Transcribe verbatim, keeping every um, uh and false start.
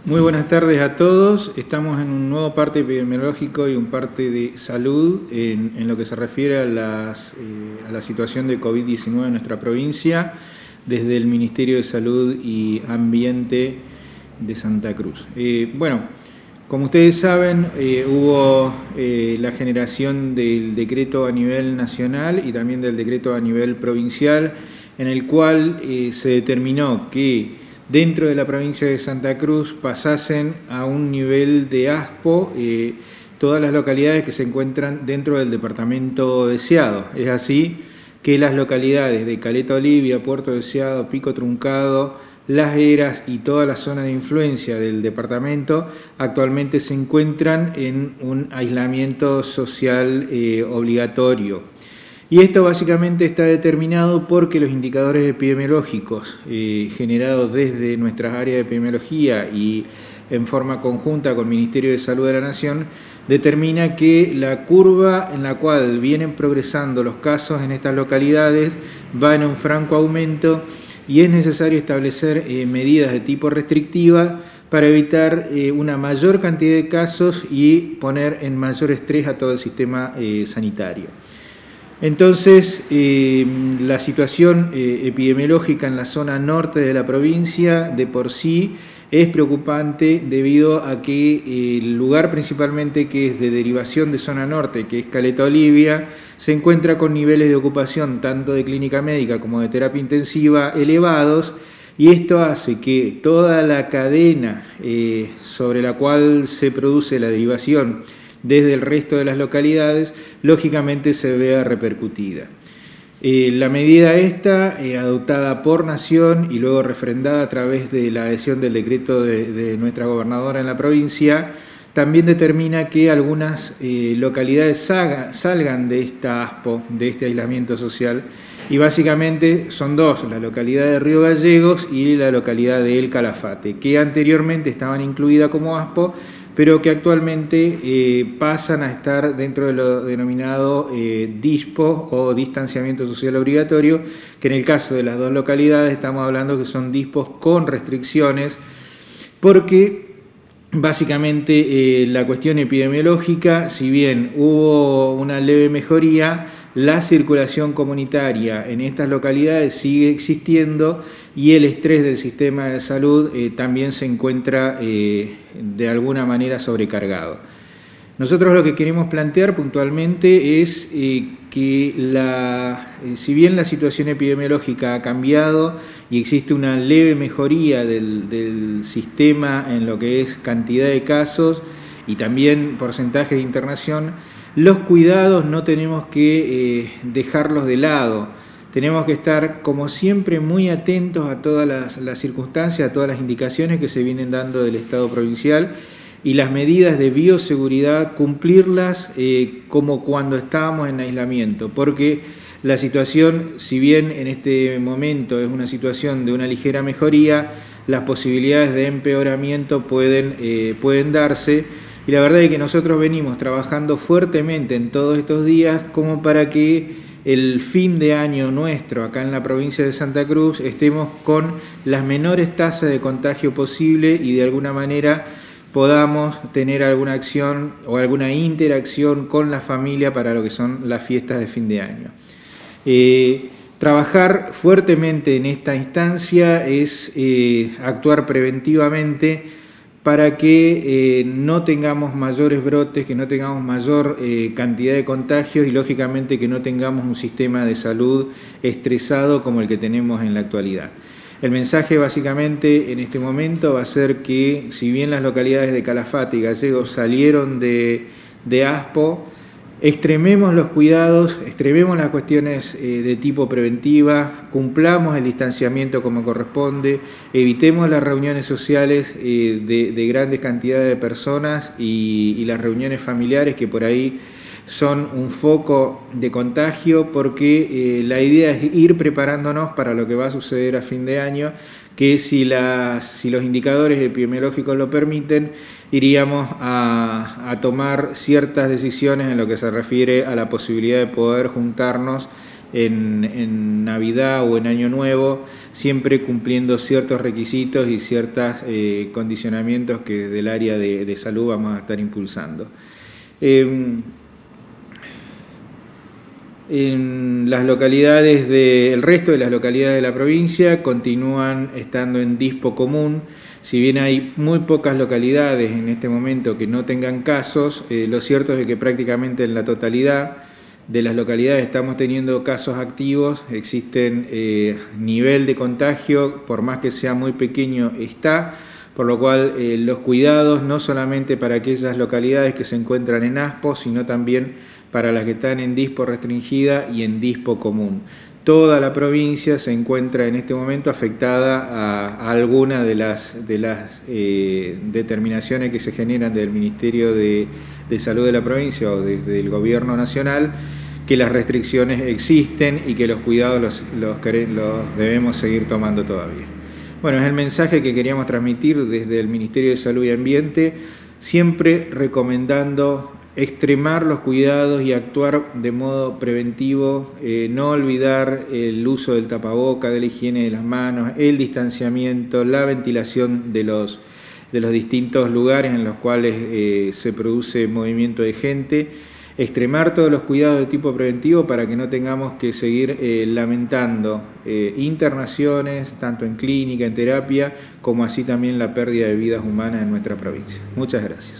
Muy buenas tardes a todos. Estamos en un nuevo parte epidemiológico y un parte de salud en, en lo que se refiere a, las, eh, a la situación de COVID diecinueve en nuestra provincia desde el Ministerio de Salud y Ambiente de Santa Cruz. Eh, bueno, como ustedes saben, eh, hubo eh, la generación del decreto a nivel nacional y también del decreto a nivel provincial, en el cual eh, se determinó que dentro de la provincia de Santa Cruz pasasen a un nivel de ASPO eh, todas las localidades que se encuentran dentro del departamento deseado. Es así que las localidades de Caleta Olivia, Puerto Deseado, Pico Truncado, Las Heras y toda la zona de influencia del departamento actualmente se encuentran en un aislamiento social eh, obligatorio. Y esto básicamente está determinado porque los indicadores epidemiológicos eh, generados desde nuestras áreas de epidemiología y en forma conjunta con el Ministerio de Salud de la Nación determina que la curva en la cual vienen progresando los casos en estas localidades va en un franco aumento y es necesario establecer eh, medidas de tipo restrictiva para evitar eh, una mayor cantidad de casos y poner en mayor estrés a todo el sistema eh, sanitario. Entonces, eh, la situación eh, epidemiológica en la zona norte de la provincia de por sí es preocupante debido a que eh, el lugar principalmente que es de derivación de zona norte, que es Caleta Olivia, se encuentra con niveles de ocupación tanto de clínica médica como de terapia intensiva elevados, y esto hace que toda la cadena eh, sobre la cual se produce la derivación desde el resto de las localidades, lógicamente se vea repercutida. Eh, la medida esta, eh, adoptada por Nación y luego refrendada a través de la adhesión del decreto de, de nuestra gobernadora en la provincia, también determina que algunas eh, localidades salga, salgan de esta ASPO, de este aislamiento social, y básicamente son dos, la localidad de Río Gallegos y la localidad de El Calafate, que anteriormente estaban incluidas como ASPO, pero que actualmente eh, pasan a estar dentro de lo denominado eh, DISPO o distanciamiento social obligatorio, que en el caso de las dos localidades estamos hablando que son DISPOs con restricciones, porque básicamente eh, la cuestión epidemiológica, si bien hubo una leve mejoría, la circulación comunitaria en estas localidades sigue existiendo y el estrés del sistema de salud eh, también se encuentra eh, de alguna manera sobrecargado. Nosotros lo que queremos plantear puntualmente es eh, que la, eh, si bien la situación epidemiológica ha cambiado y existe una leve mejoría del, del sistema en lo que es cantidad de casos y también porcentaje de internación, los cuidados no tenemos que eh, dejarlos de lado. Tenemos que estar, como siempre, muy atentos a todas las, las circunstancias, a todas las indicaciones que se vienen dando del Estado provincial y las medidas de bioseguridad, cumplirlas eh, como cuando estábamos en aislamiento, porque la situación, si bien en este momento es una situación de una ligera mejoría, las posibilidades de empeoramiento pueden, eh, pueden darse. Y la verdad es que nosotros venimos trabajando fuertemente en todos estos días como para que el fin de año nuestro acá en la provincia de Santa Cruz estemos con las menores tasas de contagio posible y de alguna manera podamos tener alguna acción o alguna interacción con la familia para lo que son las fiestas de fin de año. Eh, trabajar fuertemente en esta instancia es eh, actuar preventivamente para que eh, no tengamos mayores brotes, que no tengamos mayor eh, cantidad de contagios y lógicamente que no tengamos un sistema de salud estresado como el que tenemos en la actualidad. El mensaje básicamente en este momento va a ser que si bien las localidades de Calafate y Gallegos salieron de, de ASPO, extrememos los cuidados, extrememos las cuestiones eh, de tipo preventiva, cumplamos el distanciamiento como corresponde, evitemos las reuniones sociales eh, de, de grandes cantidades de personas y, y las reuniones familiares que por ahí son un foco de contagio, porque eh, la idea es ir preparándonos para lo que va a suceder a fin de año, que si, las, si los indicadores epidemiológicos lo permiten, iríamos a, a tomar ciertas decisiones en lo que se refiere a la posibilidad de poder juntarnos en, en Navidad o en Año Nuevo, siempre cumpliendo ciertos requisitos y ciertos eh, condicionamientos que desde el área de, de salud vamos a estar impulsando. Eh, En las localidades de, el resto de las localidades de la provincia continúan estando en dispo común. Si bien hay muy pocas localidades en este momento que no tengan casos, eh, lo cierto es que prácticamente en la totalidad de las localidades estamos teniendo casos activos. Existen eh, nivel de contagio, por más que sea muy pequeño, está, por lo cual eh, los cuidados no solamente para aquellas localidades que se encuentran en ASPO, sino también para las que están en dispo restringida y en dispo común. Toda la provincia se encuentra en este momento afectada a, a alguna de las, de las eh, determinaciones que se generan del Ministerio de, de Salud de la provincia o desde el Gobierno Nacional, que las restricciones existen y que los cuidados los, los, los debemos seguir tomando todavía. Bueno, es el mensaje que queríamos transmitir desde el Ministerio de Salud y Ambiente, siempre recomendando extremar los cuidados y actuar de modo preventivo, eh, no olvidar el uso del tapaboca, de la higiene de las manos, el distanciamiento, la ventilación de los, de los distintos lugares en los cuales eh, se produce movimiento de gente, extremar todos los cuidados de tipo preventivo para que no tengamos que seguir eh, lamentando eh, internaciones, tanto en clínica, en terapia, como así también la pérdida de vidas humanas en nuestra provincia. Muchas gracias.